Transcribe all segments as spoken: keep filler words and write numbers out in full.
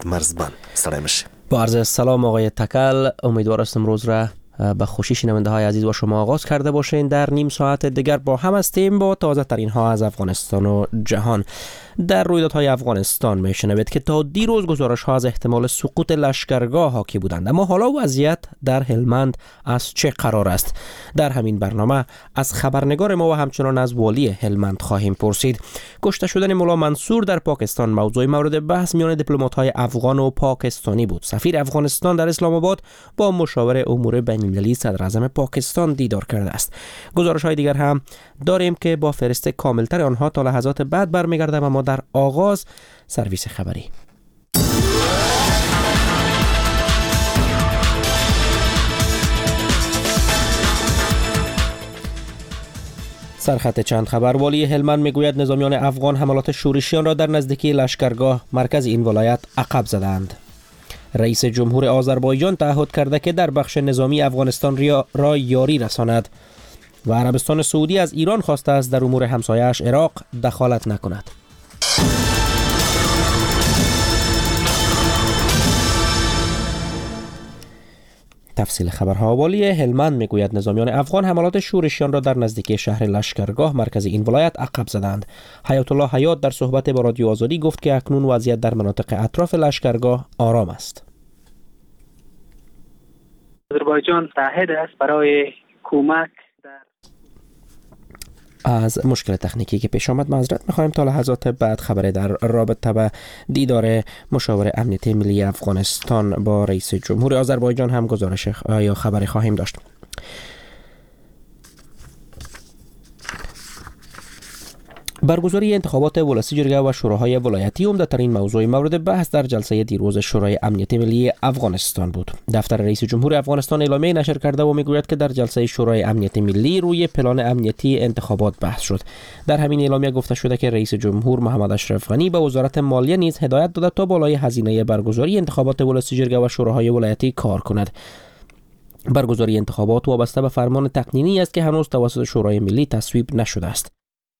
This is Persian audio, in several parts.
مرزبان. سلام میشه. با عرض سلام آقای تکل، امیدوار هستم روز را به خوشی شنونده های عزیز و شما آغاز کرده باشین. در نیم ساعت دیگر با هم هستیم با تازه ترین ها از افغانستان و جهان. در رویدادهای افغانستان میشنوید که تا دیروز گزارش ها از احتمال سقوط لشکرگاه حاکی بودند، اما حالا وضعیت در هلمند از چه قرار است؟ در همین برنامه از خبرنگار ما و همچنان از والی هلمند خواهیم پرسید. کشته شدن مولا منصور در پاکستان موضوع مورد بحث میان دیپلمات‌های افغان و پاکستانی بود. سفیر افغانستان در اسلام آباد با مشاور امور بین‌المللی صدر اعظم پاکستان دیدار کرده است. گزارش‌های دیگر هم داریم که با فهرست کاملتر آنها تا لحظات بعد برمیگردم، اما در آغاز سرویس خبری. سرخط چند خبر. والی هلمند میگوید نظامیان افغان حملات شورشیان را در نزدیکی لشکرگاه مرکز این ولایت عقب زدند. رئیس جمهور آذربایجان تعهد کرده که در بخش نظامی افغانستان را یاری رساند و عربستان سعودی از ایران خواسته است در امور همسایه‌اش عراق دخالت نکند. تفصیل خبرها. والی هلمند میگوید نظامیان افغان حملات شورشیان را در نزدیکی شهر لشکرگاه مرکز این ولایت عقب زدند. حیات الله حیات در صحبت با رادیو آزادی گفت که اکنون وضعیت در مناطق اطراف لشکرگاه آرام است. آذربایجان تعهد است برای کمک. از مشکل تکنیکی که پیش آمد معذرت می‌خوایم. تا لحظات بعد خبر در رابطه با دیدار مشاور امنیتی ملی افغانستان با رئیس جمهور آذربایجان هم گزارش یا خبری خواهیم داشت. برگزاری انتخابات ولسی جرگه و شوراهای ولایتی عمده‌ترین موضوع مورد بحث در جلسه دیروز شورای امنیتی ملی افغانستان بود. دفتر رئیس جمهور افغانستان اعلامیه نشر کرده و میگوید که در جلسه شورای امنیتی ملی روی پلان امنیتی انتخابات بحث شد. در همین اعلامیه گفته شده که رئیس جمهور محمد اشرف غنی به وزارت مالیه نیز هدایت داده تا بالای هزینه برگزاری انتخابات ولسی جرگه و شوراهای ولایتی کار کند. برگزاری انتخابات وابسته به فرمان تقنینی است که هنوز توسط شورای ملی تصویب نشده است.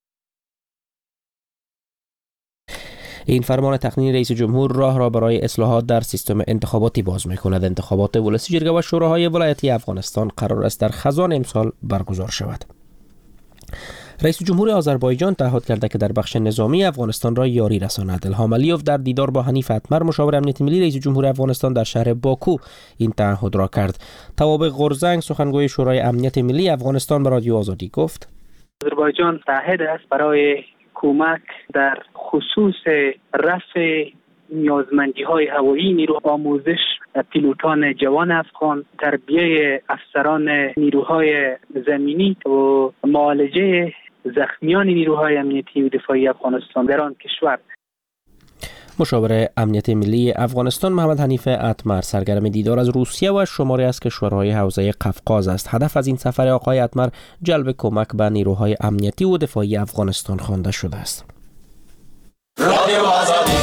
این فرمان تقنینی رئیس جمهور راه را برای اصلاحات در سیستم انتخاباتی باز می‌کند. انتخابات ولسی جرگه و شوراهای ولایتی افغانستان قرار است در خزان امسال برگزار شود. رئیس جمهور آذربایجان تعهد کرده که در بخش نظامی افغانستان را یاری رساند. الهام علیوف در دیدار با حنیف اتمر مشاور امنیتی ملی رئیس جمهور افغانستان در شهر باکو این تعهد را کرد. توابع غرزنگ سخنگوی شورای امنیت ملی افغانستان به رادیو آزادی گفت: آذربایجان تعهد است برای کمک در خصوص رفع نیازمندی‌های هوایی، نیرو آموزش پیلوتان جوان افغان، تربیت افسران نیروهای زمینی و معالجه زخمیان نیروهای امنیتی و دفاعی افغانستان در آن کشور. مشاور امنیت ملی افغانستان محمد حنیف اتمر سرگرم دیدار از روسیه و شماری از کشورهای حوزه قفقاز است. هدف از این سفر آقای اتمر جلب کمک به نیروهای امنیتی و دفاعی افغانستان خوانده شده است. رادیو آزادی.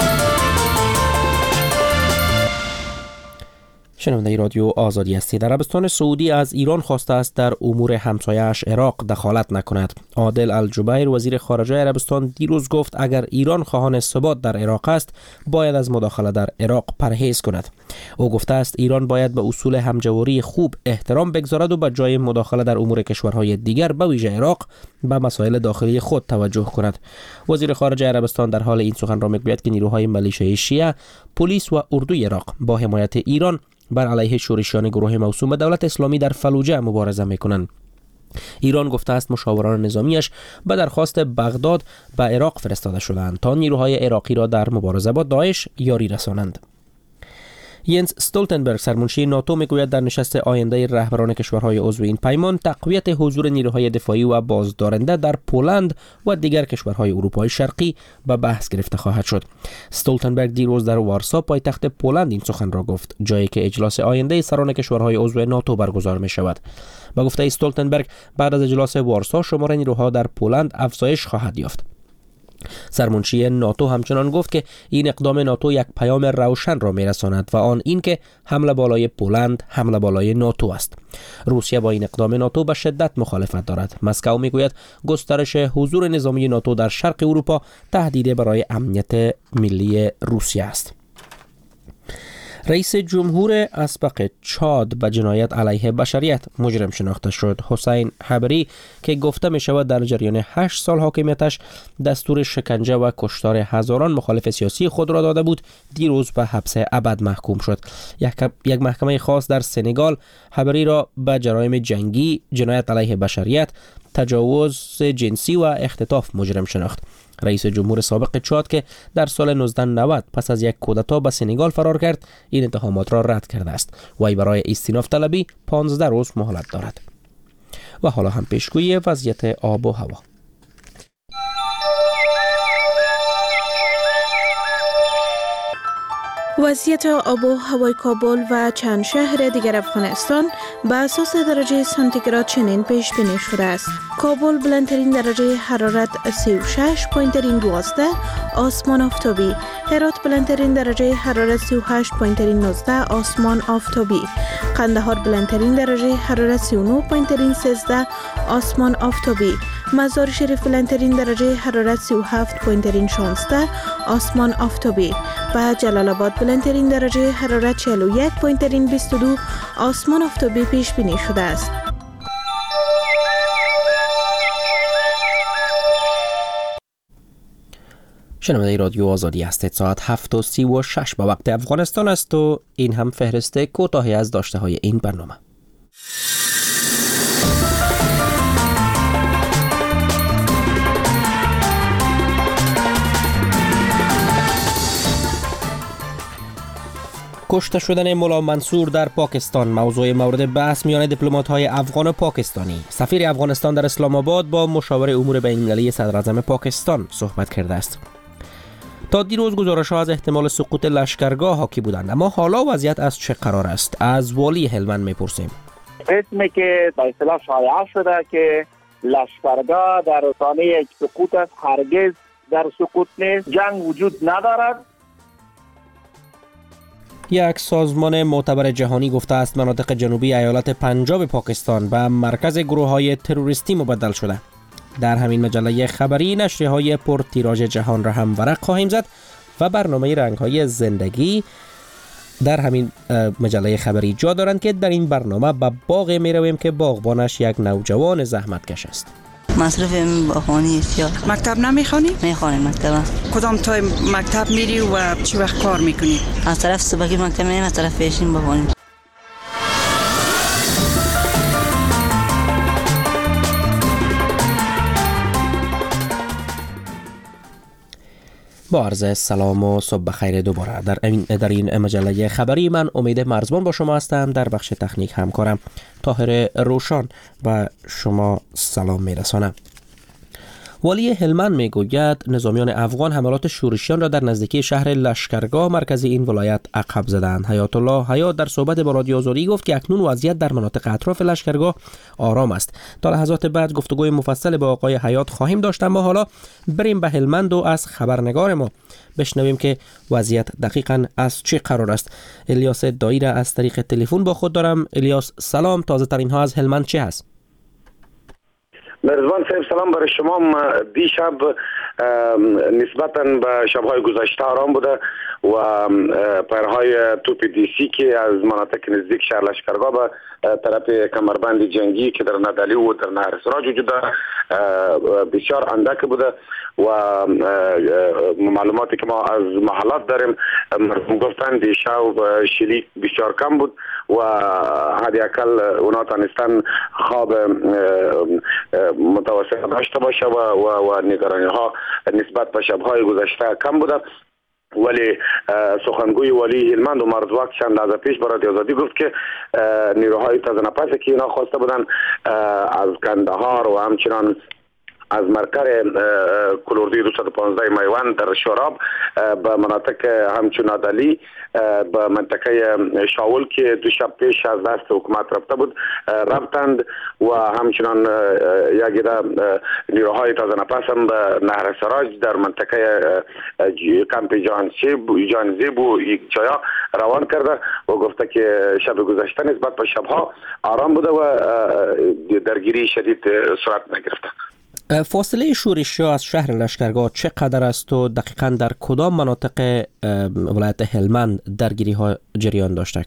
شنونده رادیو آزادی هستید. عربستان سعودی از ایران خواسته است در امور همسایه‌اش عراق دخالت نکند. عادل الجبیر وزیر خارجه عربستان دیروز گفت اگر ایران خواهان ثبات در عراق است باید از مداخله در عراق پرهیز کند. او گفته است ایران باید به اصول همجواری خوب احترام بگذارد و به جای مداخله در امور کشورهای دیگر به ویژه عراق به مسائل داخلی خود توجه کند. وزیر خارجه عربستان در حال این سخن را میگوید که نیروهای ملیشه‌ای شیعه، پلیس و اردوی عراق با حمایت ایران بر علیه شورشیان گروه موسوم به دولت اسلامی در فلوجه مبارزه میکنند. ایران گفته است مشاوران نظامیش به درخواست بغداد به عراق فرستاده شدند تا نیروهای عراقی را در مبارزه با داعش یاری رسانند. ینس استولتنبرگ سرمنشی ناتو میگوید در نشست آینده رهبران کشورهای عضو این پیمان تقویت حضور نیروهای دفاعی و بازدارنده در پولند و دیگر کشورهای اروپای شرقی به بحث گرفته خواهد شد. استولتنبرگ دیروز در وارسا پایتخت پولند این سخن را گفت، جایی که اجلاس آینده سران کشورهای عضو ناتو برگزار می شود. با گفته استولتنبرگ بعد از اجلاس وارسا شمار نیروها در پولند افزایش خواهد یافت. سرمنشی ناتو همچنان گفت که این اقدام ناتو یک پیام روشن را میرساند و آن این که حمله بالای پولند حمله بالای ناتو است. روسیه با این اقدام ناتو به شدت مخالفت دارد. مسکو میگوید گسترش حضور نظامی ناتو در شرق اروپا تهدید برای امنیت ملی روسیه است. رئیس جمهور اسبق چاد به جنایت علیه بشریت مجرم شناخته شد. حسین حبری که گفته می شود در جریان هشت سال حاکمیتش دستور شکنجه و کشتار هزاران مخالف سیاسی خود را داده بود، دیروز به حبس ابد محکوم شد. یک محکمه خاص در سنگال حبری را به جرایم جنگی، جنایت علیه بشریت، تجاوز جنسی و اختطاف مجرم شناخت. رئیس جمهور سابق چاد که در سال نوزده نود پس از یک کودتا به سنگال فرار کرد، این اتهامات را رد کرده است. وی برای استیناف طلبی پانزده روز مهلت دارد. و حالا هم پیشگویی وضعیت آب و هوا. وضعیت آب و هوای کابل و چند شهر دیگر افغانستان به اساس درجه سانتیگراد چنین پیش بینی شده است. کابل بلندترین درجه حرارت سی و شش پوینت دوازده، آسمان آفتابی. هرات بلندترین درجه حرارت سی و هشت پوینت نوزده، آسمان آفتابی. قندهار بلندترین درجه حرارت سی و نه پوینت سیزده، آسمان آفتابی. مزار شریف بلندترین درجه حرارت سی و هفت پوینت شانزده، آسمان آفتابی. و جلال آباد بلندترین درجه حرارت چهل و یک پوینت بیست و دو، آسمان آفتابی پیش بینی شده است. شنونده رادیو آزادی هستید. ساعت هفت و سی و شش به وقت افغانستان است و این هم فهرست کوتاهی از داشته های این برنامه. کشته شدن ملا منصور در پاکستان موضوع مورد بحث میان دیپلمات‌های افغان و پاکستانی. سفیر افغانستان در اسلام آباد با مشاور امور بین‌المللی صدراعظم پاکستان صحبت کرده است. تا دیروز گزارش‌ها از احتمال سقوط لشکرگاه حاکی بودند، اما حالا وضعیت از چه قرار است؟ از والی هلمند میپرسیم. اسمی که به اصطلاح شایع شده که لشکرگاه در رسانه یک سقوط است، هرگز در سقوط نیست. جنگ وجود ندارد. یک سازمان معتبر جهانی گفته است مناطق جنوبی ایالت پنجاب پاکستان به مرکز گروه‌های تروریستی مبدل شده. در همین مجله خبری نشریه‌های پر تیراژ جهان را هم ورق خواهیم زد و برنامه رنگ‌های زندگی در همین مجله خبری جا دارند که در این برنامه به باغ می‌رویم که باغبانش یک نوجوان زحمتکش است. مصرف باغبانی اختیار. مکتب نمیخوانی؟ میخوانم مکتب. کدام تا مکتب میری و چی وقت کار میکنی؟ از طرف صبحی مکتب میریم، از طرف پیشین باغبانی. با عرض سلام و صبح بخیر دوباره. در این در این مجله خبری من امید مرزبان با شما هستم. در بخش تکنیک همکارم طاهر روشان به شما سلام میرسانم. والی هلمند میگوید نظامیان افغان حملات شورشیان را در نزدیکی شهر لشکرگاه مرکزی این ولایت عقب زدند. حیات الله حیات در صحبت با رادیو آزادی گفت که اکنون وضعیت در مناطق اطراف لشکرگاه آرام است. تا لحظات بعد گفتگوی مفصل با آقای حیات خواهیم داشت، اما حالا بریم به هلمند و از خبرنگار ما بشنویم که وضعیت دقیقاً از چه قرار است. الیاس دایی را از طریق تلفن با خود دارم. الیاس سلام، تازه ترین ها از هلمند چه هست؟ مرزبان صاحب سلام برای شما. دیشب نسبتاً به شب‌های گذشته آرام بوده و پرهای توپ دیسی که از مناطق نزدیک شهر لشکرگاه به طرف کمربند جنگی که در ندلی و در نهر سراج وجود داره بسیار اندک بوده و معلوماتی که ما از محلات داریم مردم گفتن دیشب شلیک بسیار کم بود و حداقل اونا تانستن خواب متوسط داشته باشه و, و, و نگرانی ها نسبت به شب‌های گذشته کم بوده. ولی سخنگوی والی هلمند و مردواک چند لحظه پیش برای رادیو آزادی گفت که نیروهای تازه نفسی که اینا خواسته بودن از کندهار و همچنان از مرکز کلوردی دویست و پانزده میوان در شوراب به مناطق همچون عدلی به منطقه شاول که دو شب پیش از دست حکومت رفته بود رفتند و همچنان یک عده نیروهای تازه نفس هم به نهر سراج در منطقه کمپ جانزیب و یک جایا روان کرده و گفته که شب گذشته نسبت به شبها آرام بوده و درگیری شدید صورت نگرفته. فاصله شورشیا از شهر لشکرگاه چقدر است و دقیقاً در کدام مناطق ولایت هلمند درگیری ها جریان داشته؟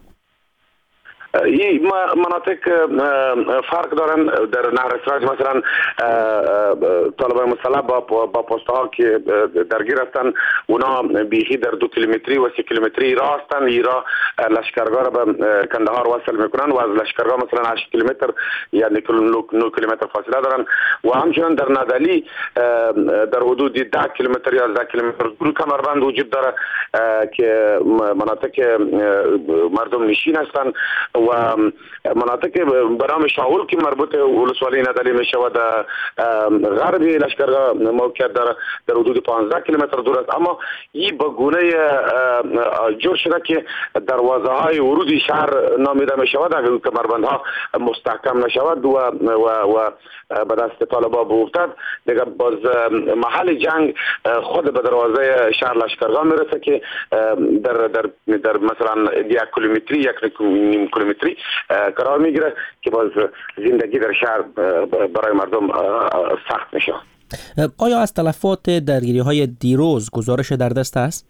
این مناطق فرق دارن. در نهر سراج مثلا طالبان مسلح با با پست ها که درگیر هستند، اونا بیخی در دو کیلومتری و سه کیلومتری راه هستند. ایرا لشکرگاه را به کندهار وصل میکنن و از لشکرگاه مثلا هشت کیلومتر یا نه کیلومتر فاصله دارن و همچنین در نادلی در حدود ده کیلومتر یا ده کیلومتر دور کمربند وجود داره که مناطق مردم نشین هستند و مناطق به نام شاول که مربوط ولسوالی نادلی می شود غربی لشکرگاه موقعیت داره در حدود پانزده کیلومتر دور است. اما این به گونه جور شده که دروازه های ورودی شهر نامیده می شود اگر کمربند ها مستحکم نشود و و و به دست طالبان بیفتد دیگه باز محل جنگ خود به دروازه شهر لشکرگاه میرسه که در در در مثلا یک کیلومتری یک نیم کیلومتری قرار میگیره که باز زندگی در شهر برای مردم سخت میشه. آیا از تلفات درگیری های دیروز گزارش در دست است؟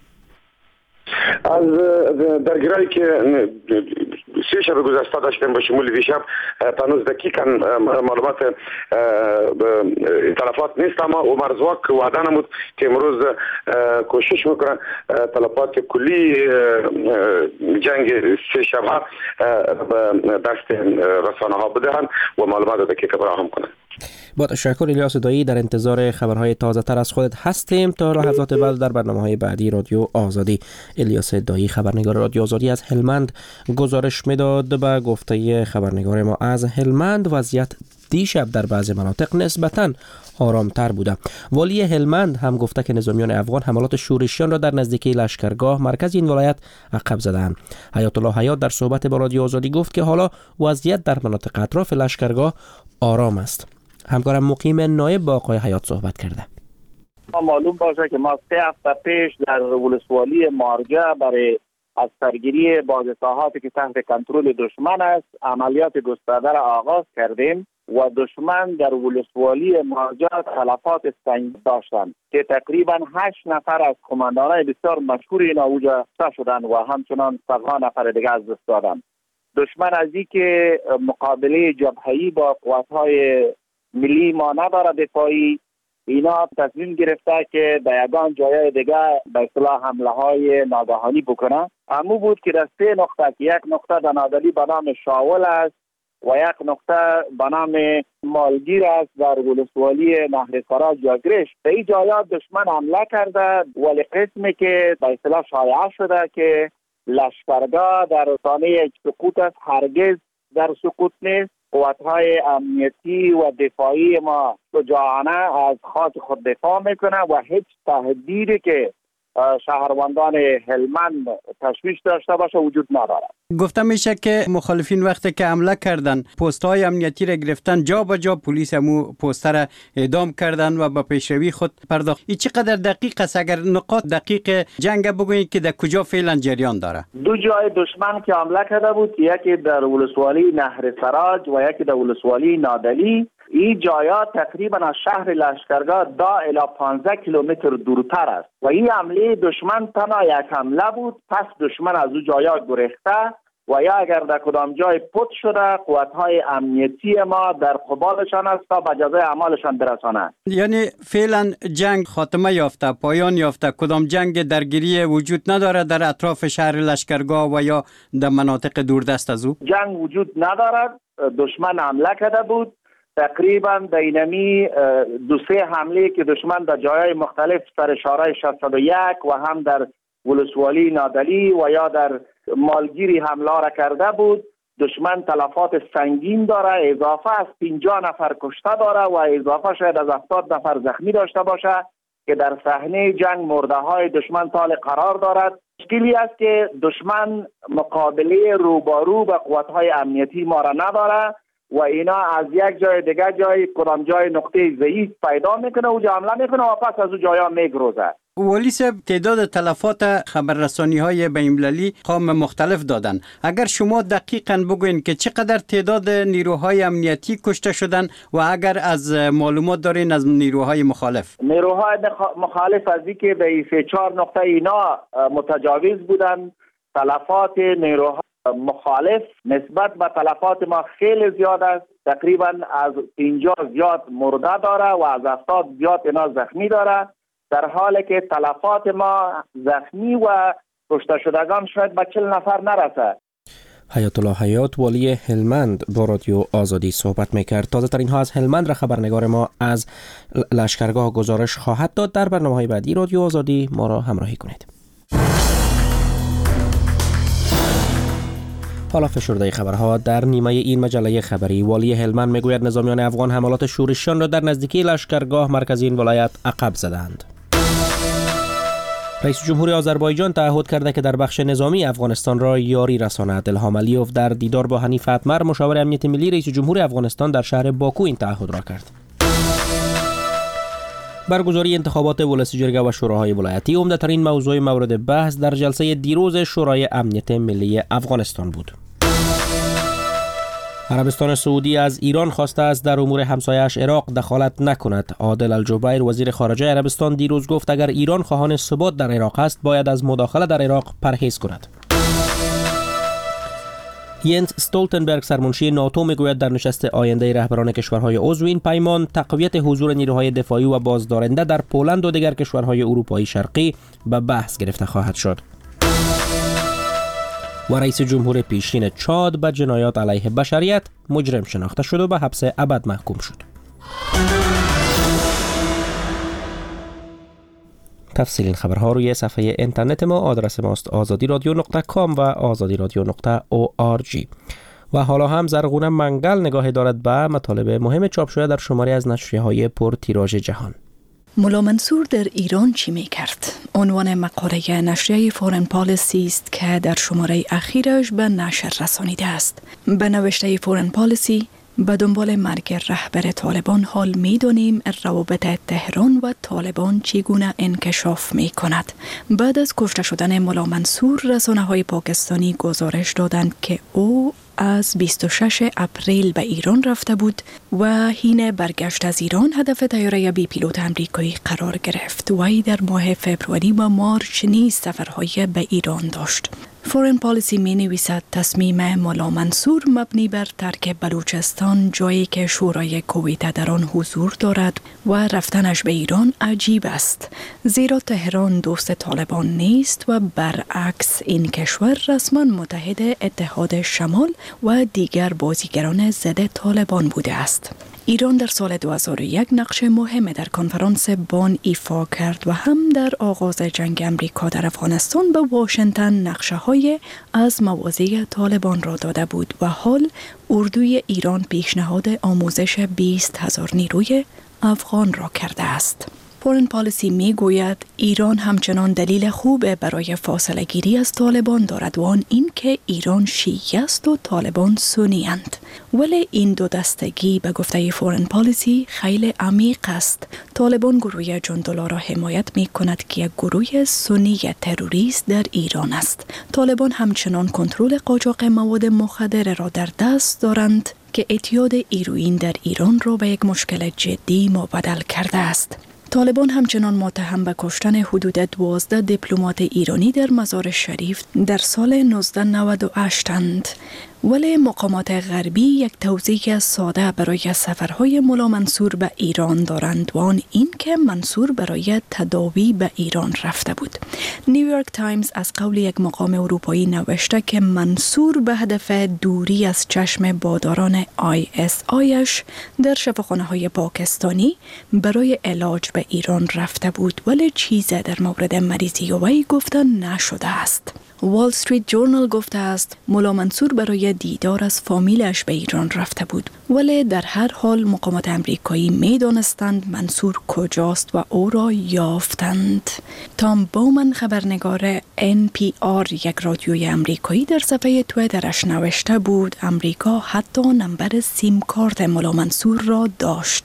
از درگیری که سه شب گذشته داشتیم با شمول دیشب تنوز دقیقاً معلومات تلفات نیست، اما عمر زواک وعده نمود که امروز کوشش میکنن تلفات کلی جنگ سه شب ها به دست رسانه ها بدهند و معلومات دقیق فراهم کنند. با تشکر الیاس دایی، در انتظار خبرهای تازه تر از خودت هستیم تا لحظات بعد در برنامه‌های بعدی رادیو آزادی. الیاس دایی خبرنگار رادیو آزادی از هلمند گزارش میداد. به گفته خبرنگار ما از هلمند وضعیت دیشب در بعضی مناطق نسبتاً آرامتر بوده. والی هلمند هم گفته که نظامیان افغان حملات شورشیان را در نزدیکی لشکرگاه مرکز این ولایت عقب زدند. حیات الله حیات در صحبت با رادیو آزادی گفت که حالا وضعیت در مناطق اطراف لشکرگاه آرام است. همکارم مقیم نایب با آقای حیات صحبت کرده. ما معلوم باشه که ما سه هفته پیش در ولسوالی مارجه برای از سرگیری بازساحاتی که تحت کنترل دشمن است عملیات گسترده را آغاز کردیم و دشمن در ولسوالی مارجه تلفات سنگین داشتند که تقریبا هشت نفر از کماندانان بسیار مشهور این اوجا شدند و همچنان صدها نفر دیگر از دست دادند. دشمن از این که مقابله جبهه‌ای با قوت‌های ملی ما نداره دفاعی، اینا تصمیم گرفته که در یگان جای دیگه به اصطلاح حمله های ناگهانی بکنه. امو بود که در سه نقطه که یک نقطه در نادلی به نام شاول است و یک نقطه به نام مالگیر است در ولسوالی نهر سراج یا گرش، به این جایات دشمن حمله کرده ولی قسمی که به اصطلاح شایعه شده که لشکرگاه در رسانه سقوط است، هرگز در سقوط نیست. قوت‌های امنیتی و دفاعی ما شجاعانه از خاک خود دفاع میکنه و هیچ تهدیدی که شهروندان هلمند تشویش داشته باشه وجود نداره. گفته میشه که مخالفین وقتی که حمله کردن پست‌های امنیتی را گرفتن، جا به جا پلیس همو پست را اعدام کردن و به پیشروی خود پرداخت. این چقدر دقیق است؟ اگر نقاط دقیق جنگ بگویید که در کجا فعلا جریان داره؟ دو جای دشمن که حمله کرده بود، یکی در ولسوالی نهر سراج و یکی در ولسوالی نادلی. این جایات تقریبا از شهر لشکرگاه دا الی پانزده کیلومتر دورتر است و این حمله دشمن تنها یک حمله بود. پس دشمن از اون جایات گریخته و یا اگر در کدام جای پت شده قوت‌های امنیتی ما در قبالشان است تا به جزای اعمالشان برسانند. یعنی فعلا جنگ خاتمه یافته، پایان یافته، کدام جنگ درگیری وجود نداره در اطراف شهر لشکرگاه و یا در مناطق دوردست از او؟ جنگ وجود ندارد. دشمن حمله کرده بود. تقریبا دینامی دو سه حمله که دشمن در جایهای مختلف سر شارع شصت و یک و هم در ولسوالی نادلی و یا در مالگیری حمله را کرده بود. دشمن تلفات سنگین داره، اضافه از پنجاه نفر کشته داره و اضافه شاید از هفتاد نفر زخمی داشته باشه که در صحنه جنگ مرده های دشمن طال قرار دارد. مشکلی است که دشمن مقابله روبارو به قوت‌های امنیتی ما را نداره و اینا از یک جای دیگه جای کدام جای نقطه ضعیف پیدا میکنه و حمله میکنه و پس از اون جایا میگروزه. ولی صاحب تعداد تلفات خبررسانی های بین‌المللی قوم مختلف دادن. اگر شما دقیقاً بگوین که چقدر تعداد نیروهای امنیتی کشته شدن و اگر از معلومات دارین از نیروهای مخالف. نیروهای مخالف از اینکه به سه چهار نقطه اینا متجاوز بودن، تلفات نیروهای مخالف نسبت به تلفات ما خیلی زیاد است. تقریباً از پنجاه زیاد مرده داره و از هفتاد زیاد اینا زخمی داره، در حالی که تلفات ما زخمی و کشته شدگان شاید به چهل نفر نرسه. حیات الله حیات والی هلمند با رادیو آزادی صحبت میکرد. تازه ترین ها از هلمند را خبرنگار ما از لشکرگاه گزارش خواهد داد. در برنامه های بعدی رادیو آزادی ما را همراهی کنید. حالا فشرده خبرها در نیمه این مجله خبری. والی هلمند میگوید نظامیان افغان حملات شورشیان را در نزدیکی لشکرگاه مرکزی این ولایت عقب زدند. رئیس جمهور آذربایجان تعهد کرده که در بخش نظامی افغانستان را یاری رساند. الهام علیوف در دیدار با حنیف اتمر مشاور امنیت ملی رئیس جمهور افغانستان در شهر باکو این تعهد را کرد. برگزاری انتخابات ولسی جرگه و شوراهای ولایتی عمده‌ترین موضوع مورد بحث در جلسه دیروز شورای امنیت ملی افغانستان بود. عربستان سعودی از ایران خواسته است در امور همسایه‌اش عراق دخالت نکند. عادل الجبیر وزیر خارجه عربستان دیروز گفت اگر ایران خواهان ثبات در عراق است باید از مداخله در عراق پرهیز کند. ینس استولتنبرگ سرمنشی ناتو میگوید در نشست آینده رهبران کشورهای عضو این پیمان تقویت حضور نیروهای دفاعی و بازدارنده در پولند و دیگر کشورهای اروپایی شرقی به بحث گرفته خواهد شد. و رئیس جمهور پیشین چاد به جنایات علیه بشریت مجرم شناخته شد و به حبس ابد محکوم شد. تفصیل این خبرها روی صفحه اینترنت ما. آدرس ماست آزادی رادیو نقطه کام و آزادی رادیو نقطه او آر جی. و حالا هم زرغون منگل نگاه دارد به مطالب مهم چاپ شده در شماری از نشریه‌های پر تیراژ جهان. ملا منصور در ایران چی می کرد؟ عنوان مقاله نشریه فورن پالیسی است که در شماره اخیرش به نشر رسانیده است. به نوشته فورن پالیسی به دنبال مرگ رهبر طالبان حال می دانیم روابط تهران و طالبان چگونه انکشاف می کند. بعد از کشته شدن ملا منصور رسانه های پاکستانی گزارش دادند که او از بیست و ششم اپریل به ایران رفته بود و حین برگشت از ایران هدف طیاره بی پیلوت امریکایی قرار گرفت. وی در ماه فوریه و مارچ نیز سفرهای به ایران داشت. فورن پالیسی می نویسد تصمیم ملا منصور مبنی بر ترک بلوچستان، جایی که شورای کویت در آن حضور دارد، و رفتنش به ایران عجیب است، زیرا تهران دوست طالبان نیست و برعکس این کشور رسما متحد اتحاد شمال و دیگر بازیگران ضد طالبان بوده است. ایران در سال دو هزار و یک نقش مهم در کنفرانس بان ایفا کرد و هم در آغاز جنگ امریکا در افغانستان به واشنگتن نقشه های از مواضع طالبان را داده بود و حال اردوی ایران پیشنهاد آموزش بیست هزار نیروی افغان را کرده است. فورن پالیسی می گوید ایران همچنان دلیل خوب برای فاصله گیری از طالبان دارد و آن این که ایران شیعه است و طالبان سنی اند. ولی این دو دستگی به گفته فورن پالیسی خیلی عمیق است. طالبان گروه جندولا را حمایت می کند که یک گروه سنی تروریست در ایران است. طالبان همچنان کنترل قاچاق مواد مخدر را در دست دارند که اعتیاد هیروئین در ایران را به یک مشکل جدی مبدل کرده است. طالبان همچنان متهم به کشتن حدود دوازده دیپلمات ایرانی در مزار شریف در سال نوزده نود و هشت اند. ولی مقامات غربی یک توضیح ساده برای سفرهای ملا منصور به ایران دارند و آن این که منصور برای تداوی به ایران رفته بود. نیویورک تایمز از قول یک مقام اروپایی نوشته که منصور به هدف دوری از چشم باداران آی اس آیش در شفاخانه های پاکستانی برای علاج به ایران رفته بود، ولی چیزی در مورد مریضی وی گفته نشده است. وال استریت جورنال گفته است ملا منصور برای دیدار از فامیلش به ایران رفته بود، ولی در هر حال مقامات امریکایی می دانستند منصور کجاست و او را یافتند. تام بومن خبرنگار ان پی آر یک رادیوی امریکایی در صفحه تویترش نوشته بود امریکا حتی نمبر سیم کارت ملا منصور را داشت.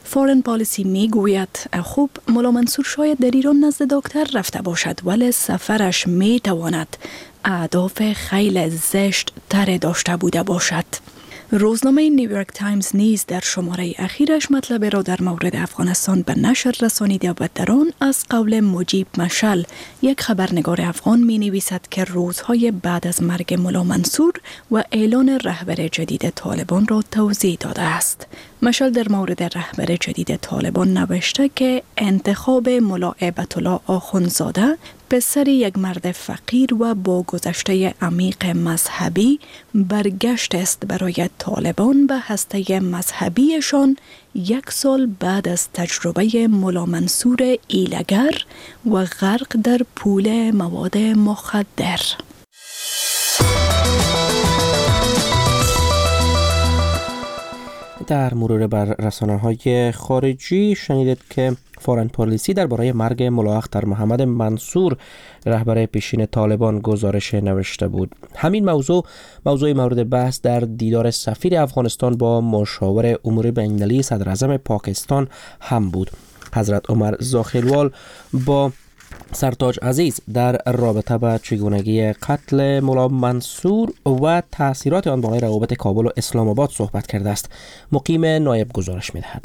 فارن پالیسی می گوید خوب ملا منصور شاید در ایران نزد دکتر رفته باشد ولی سفرش می تواند اهداف خیلی زشت تر داشته بوده باشد. روزنامه نیویورک تایمز نیز در شماره اخیرش مطلب را در مورد افغانستان به نشر رسانیده و در آن از قول مجیب مشل یک خبرنگار افغان می نویسد که روزهای بعد از مرگ ملا منصور و اعلان رهبر جدید طالبان را توضیح داده است. مشل در مورد رهبر جدید طالبان نوشته که انتخاب ملا هیبت الله آخوندزاده پسر یک مرد فقیر و با گذشته عمیق مذهبی برگشت است برای طالبان به هسته مذهبیشان یک سال بعد از تجربه ملا منصور ایلگر و غرق در پول مواد مخدر. در مرور بر رسانه‌های خارجی شنیدید که فارن پالیسی درباره مرگ ملا اختر محمد منصور رهبر پیشین طالبان گزارش نوشته بود. همین موضوع موضوع مورد بحث در دیدار سفیر افغانستان با مشاور امور بین‌المللی صدر اعظم پاکستان هم بود. حضرت عمر زاخیلوال با سرتاج عزیز در رابطه با چگونگی قتل ملا منصور و تأثیرات آن بر روابط کابل و اسلام آباد صحبت کرده است. مقیم نایب گزارش می‌دهد.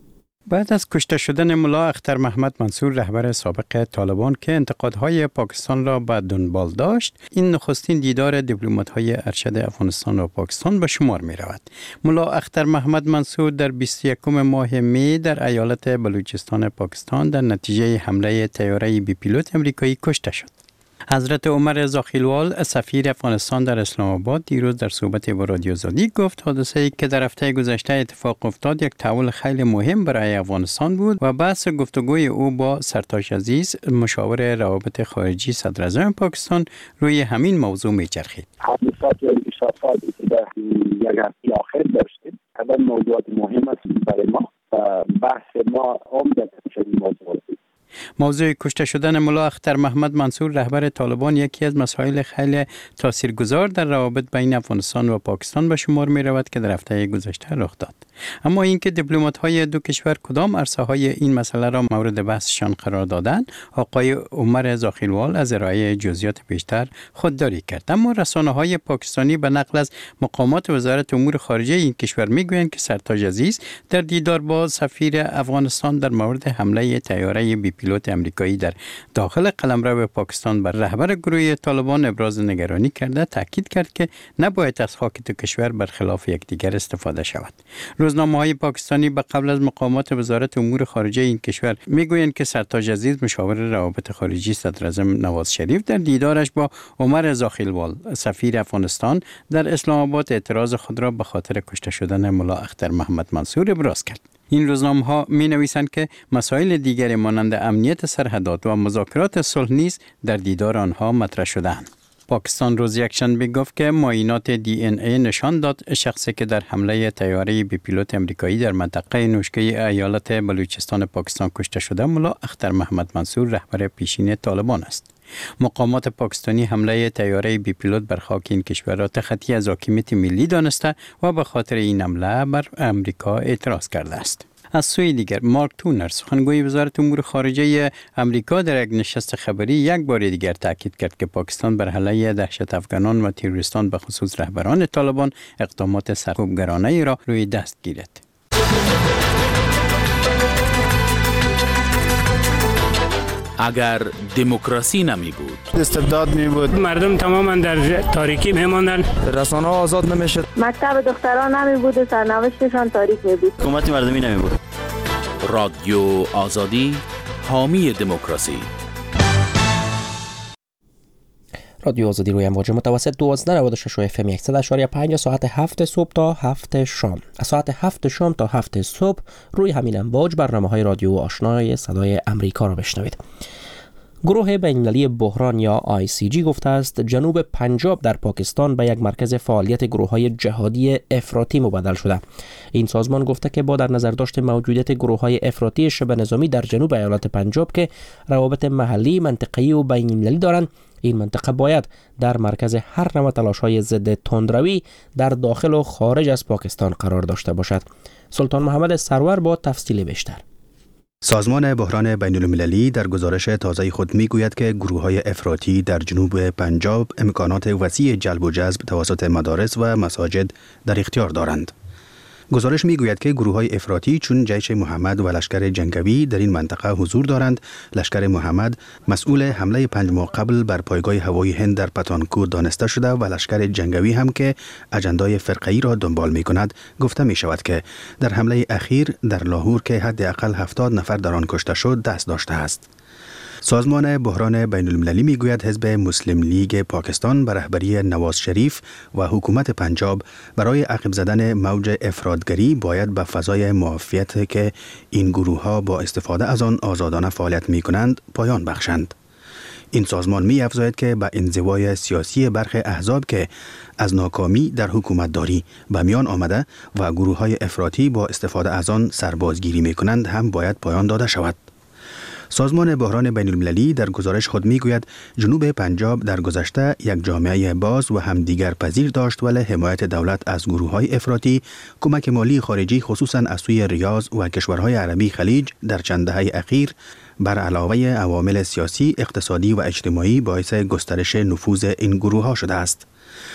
بعد از کشته شدن ملا اختر محمد منصور رهبر سابق طالبان که انتقادهای پاکستان را به دنبال داشت، این نخستین دیدار دیپلمات‌های ارشد افغانستان و پاکستان به شمار می رود. ملا اختر محمد منصور در بیست و یکم ماه می در ایالت بلوچستان پاکستان در نتیجه حمله طیاره بی پیلوت امریکایی کشته شد. حضرت عمر زاخیلوال سفیر افغانستان در اسلام آباد دیروز در صحبت با رادیو آزادی گفت حادثه‌ای که در هفته گذشته اتفاق افتاد یک تحول خیلی مهم برای افغانستان بود و بحث گفتگوی او با سرتاج عزیز مشاور روابط خارجی صدر اعظم پاکستان روی همین موضوع می‌چرخید. حادثات و انکشافاتی که در یک هفته آخر داشتیم خیلی موضوعات مهم است برای ما و بحث ما عمدتاً این موضوع است. موضوع کشته شدن ملا اختر محمد منصور رهبر طالبان یکی از مسائل خیلی تاثیرگذار در روابط بین افغانستان و پاکستان به شمار می رود که در هفته گذشته رخ داد. اما اینکه دیپلمات‌های دو کشور کدام عرصه‌های این مسئله را مورد بحثشان قرار دادند، آقای عمر زاخیلوال از ارائه جزئیات بیشتر خودداری کرد. اما رسانه‌های پاکستانی به نقل از مقامات وزارت امور خارجه این کشور می‌گویند که سرتاج عزیز در دیدار با سفیر افغانستان در مورد حمله طیاره بی پیلوت امریکایی در داخل قلمرو پاکستان بر رهبر گروه طالبان ابراز نگرانی کرده، تاکید کرد که نباید از خاک دو کشور برخلاف یکدیگر استفاده شود. روزنامه‌های پاکستانی به قبل از مقامات وزارت امور خارجه این کشور میگویند که سرتاج عزیز مشاور روابط خارجی صدر اعظم نواز شریف در دیدارش با عمر زاخیلوال سفیر افغانستان در اسلام آباد اعتراض خود را به خاطر کشته شدن ملا اختر محمد منصور ابراز کرد. این روزنامه‌ها می‌نویسند که مسائل دیگری مانند امنیت سرحدات و مذاکرات صلح نیز در دیدار آنها مطرح شدند. پاکستان روز یکشنبه گفت که معاینات دی ان ای نشان داد شخصی که در حمله طیاره بی پیلوت امریکایی در منطقه نوشکه ایالت بلوچستان پاکستان کشته شده ملا اختر محمد منصور رهبر پیشین طالبان است. مقامات پاکستانی حمله طیاره بی پیلوت بر خاک این کشور را تخطی از حاکمیت ملی دانسته و به خاطر این حمله بر امریکا اعتراض کرده است. از سوی دیگر مارک تونر سخنگوی وزارت امور خارجه امریکا در یک نشست خبری یک بار دیگر تاکید کرد که پاکستان بر علیه دهشت افغانان و تروریستان به خصوص رهبران طالبان اقدامات سرکوبگرانه را روی دست گیرد. اگر دموکراسی نمی بود، استبداد می بود، مردم تماما در تاریکی می ماندن، رسانه ها آزاد نمی شد، مکتب دختران نمی بود و سرنوشتشان تاریک می بود، حکومت مردمی نمی بود. رادیو آزادی، حامی دموکراسی. رادیو آزادی روی امواج متوسط دوازده نود و شش و اف ام صد و پنج ساعت هفت صبح تا هفت شام. از ساعت هفت شام تا هفت صبح روی همین امواج برنامه‌های رادیو آشنای صدای امریکا را بشنوید. گروه بین‌المللی بحران یا آی سی جی گفته است جنوب پنجاب در پاکستان به یک مرکز فعالیت گروه‌های جهادی افراطی مبدل شده. این سازمان گفته که با در نظر داشت موجودیت گروه‌های افراطی شبه نظامی در جنوب ایالت پنجاب که روابط محلی، منطقه‌ای و بین‌المللی دارند، این منطقه باید در مرکز هر نوع تلاش‌های ضد تندروی در داخل و خارج از پاکستان قرار داشته باشد. سلطان محمد سرور با تفصیل بیشتر. سازمان بحران بین المللی در گزارش تازه خود میگوید که گروه‌های افراطی در جنوب پنجاب امکانات وسیع جلب و جذب توسط مدارس و مساجد در اختیار دارند. گزارش میگوید که گروه‌های افراطی چون جیش محمد و لشکر جنگاوی در این منطقه حضور دارند. لشکر محمد مسئول حمله پنج ماه قبل بر پایگاه هوایی هند در پتانکوت دانسته شده و لشکر جنگاوی هم که اجندای فرقه‌ای را دنبال می‌کند گفته می‌شود که در حمله اخیر در لاهور که حداقل هفتاد نفر در آن کشته شد دست داشته است. سازمان بحران بین المللی میگوید حزب مسلم لیگ پاکستان به رهبری نواز شریف و حکومت پنجاب برای عقب زدن موج افراطگری باید به فضای معافیت که این گروه ها با استفاده از آن آزادانه فعالیت می کنند پایان بخشند. این سازمان می افزاید که به انزوای سیاسی برخی احزاب که از ناکامی در حکومت داری به میان آمده و گروه های افراطی با استفاده از آن سربازگیری می کنند هم باید پایان داده شود. سازمان بحران بین المللی در گزارش خود میگوید جنوب پنجاب در گذشته یک جامعه باز و همدیگر پذیر داشت ولی حمایت دولت از گروه‌های افراطی، کمک مالی خارجی خصوصا از سوی ریاض و کشورهای عربی خلیج در چند دهه اخیر بر علاوه عوامل سیاسی، اقتصادی و اجتماعی باعث گسترش نفوذ این گروه‌ها شده است.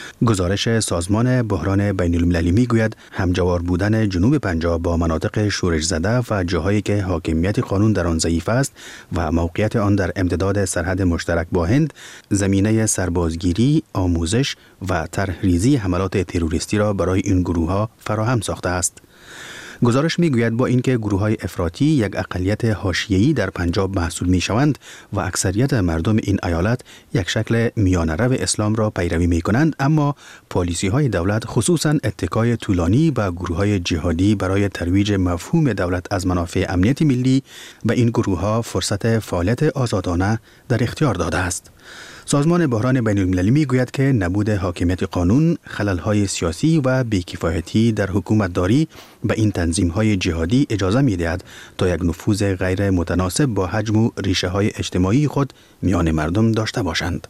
گزارش سازمان بحران بین المللی می گوید همجوار بودن جنوب پنجاب با مناطق شورش زده و جاهایی که حاکمیت قانون در آن ضعیف است و موقعیت آن در امتداد سرحد مشترک با هند زمینه سربازگیری، آموزش و طرحریزی حملات تروریستی را برای این گروه‌ها فراهم ساخته است. گزارش میگوید با اینکه گروه‌های افراطی یک اقلیت حاشیه‌ای در پنجاب محسوب می‌شوند و اکثریت مردم این ایالت یک شکل میانه‌رو اسلام را پیروی می‌کنند، اما پالیسی‌های دولت خصوصاً اتکای طولانی به گروه‌های جهادی برای ترویج مفهوم دولت از منافع امنیت ملی به این گروه‌ها فرصت فعالیت آزادانه در اختیار داده است. سازمان بحران بین المللی می گوید که نبود حاکمیت قانون، خلل‌های سیاسی و بی‌کفایتی در حکومتداری به این تنظیم‌های جهادی اجازه می‌دهد تا یک نفوذ غیر متناسب با حجم و ریشه‌های اجتماعی خود میان مردم داشته باشند.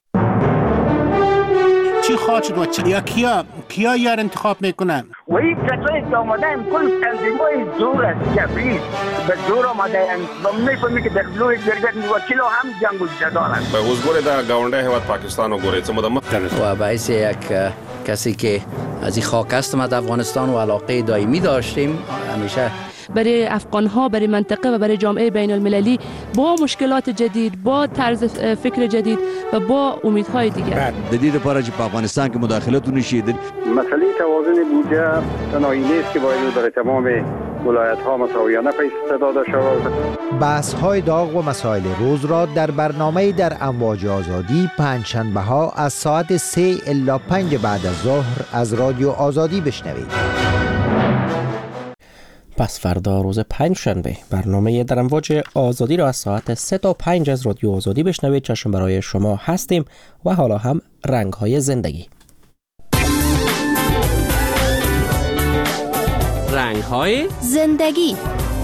چی خواهد شد و چی؟ یا کیا کیا یار انتخاب میکنن؟ و این کسایی که آمده این کل تنظیمای زور است جبری به زور آمده این میفهمی که در لوی درگت وکیل هم جنگ و جدال است. به حضور در گاونده هیواد پاکستان و گوریت مدام و باعث یک کسی که از این خاک است ما در افغانستان و علاقه دائمی داشتیم همیشه برای افغان ها، برای منطقه و برای جامعه بین المللی با مشکلات جدید، با طرز فکر جدید و با امیدهای دیگر. جدید لپاره چې په افغانستان کې مداخلتونه شي. مسئله توازن بودجه تنهایی نیست که باید برای تمام ولایت ها مساویانه پیش داده شود. بحث های داغ و مسائل روز را در برنامه در امواج آزادی پنجشنبه ها از ساعت سه الی پنج بعد از ظهر از رادیو آزادی بشنوید. پس فردا روز پنج شنبه برنامه در امواج آزادی را از ساعت سه تا پنج از رادیو آزادی بشنوید. چشم برای شما هستیم و حالا هم رنگ های زندگی. رنگ های زندگی.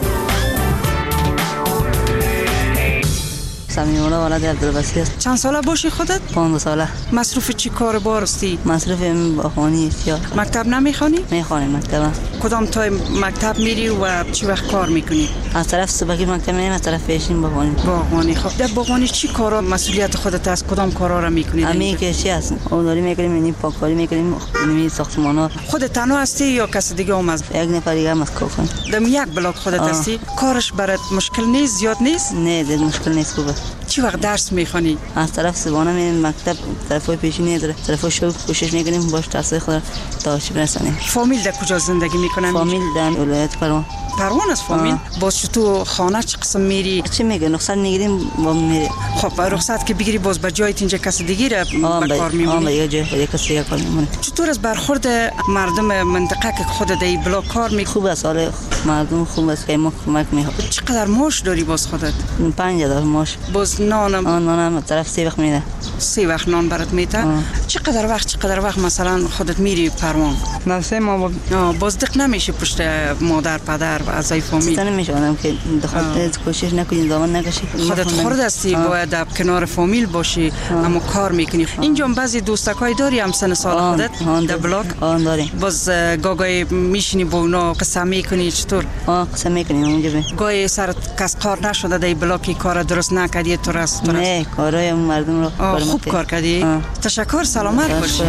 سمیمولا ولد عبدالبصیر است. چند ساله باشی خودت؟ پانزده ساله. مصروف چی کار بارستی؟ مصروف بخوانی احتیاط. مکتب نمیخوانی؟ میخوانیم مکتب. کدام تای مکتب میری و چی وقت کار میکنی؟ از طرف صبحی مکتب میریم، از طرف پیشین بخوانیم. باغبانی. خب در باغبانی چی کارا مسئولیت خودت است؟ کدام کارا را میکنی؟ همین که چی هست؟ اونوری میکنیم، یعنی پاککاری میکنیم، یعنی ساختمانا. خودت تنها هستی یا کس دیگه هم از؟ یک نفر دیگه هم از کار کنیم. دم یک بلاک خودت هستی؟ کارش برات مشکل نیست، زیاد نیست؟ نه، زیاد مشکل نیست خوبه. چی وقت درس میخوانی؟ از طرف صبحانه میریم مکتب، طرفای پیشینی از طرف شغل کوشش میکنیم باش تحصیل خود تا چی برسانیم. فامیل در کجا زندگی میکنن؟ فامیل در ولایت پروان. پروان از فامیل؟ باز تو خانه چه قسم میری؟ چی میگه رخصت میگیریم با میری. خب رخصت که بگیری باز به جایت اینجا کس دیگه را به کار میمونی؟ آه به یه جای به کس دیگه کار میمونی. چطور از برخورد مردم منطقه که خود در این بلاک کار میکنی؟ خوب است، حال مردم خوب است که ما کمک میکنیم. چقدر معاش داری باز خودت؟ پنج هزار معاش. باز پس نانم آن نانم طرف سه وقت میده. سه وقت نان برات میده. چقدر وقت چقدر وقت مثلا خودت میری پروان؟ نه سه ماه بازدق نمیشه پشت مادر پدر و اعضای فامیل؟ چطور نمیشه آدم که دخالت کوشش نکنی دامن نکشی. خودت خرد هستی باید در کنار فامیل باشی اما کار میکنی. اینجا بعضی دوستکای داری هم سن سال خودت در بلاک؟ آن داریم. باز گاگای میشینی با اونا قصه میکنی چطور؟ آه قصه میکنیم اونجا بی. گاهی سرت کس کار نشده در بلاکی کار درست نکردی تو راست تو راست؟ نه کارای مردم رو خوب کار کردی؟ تشکر سلامت باشی.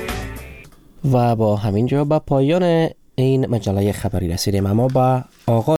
و با همینجا به پایان این مجله خبری رسیدیم، اما با آغاز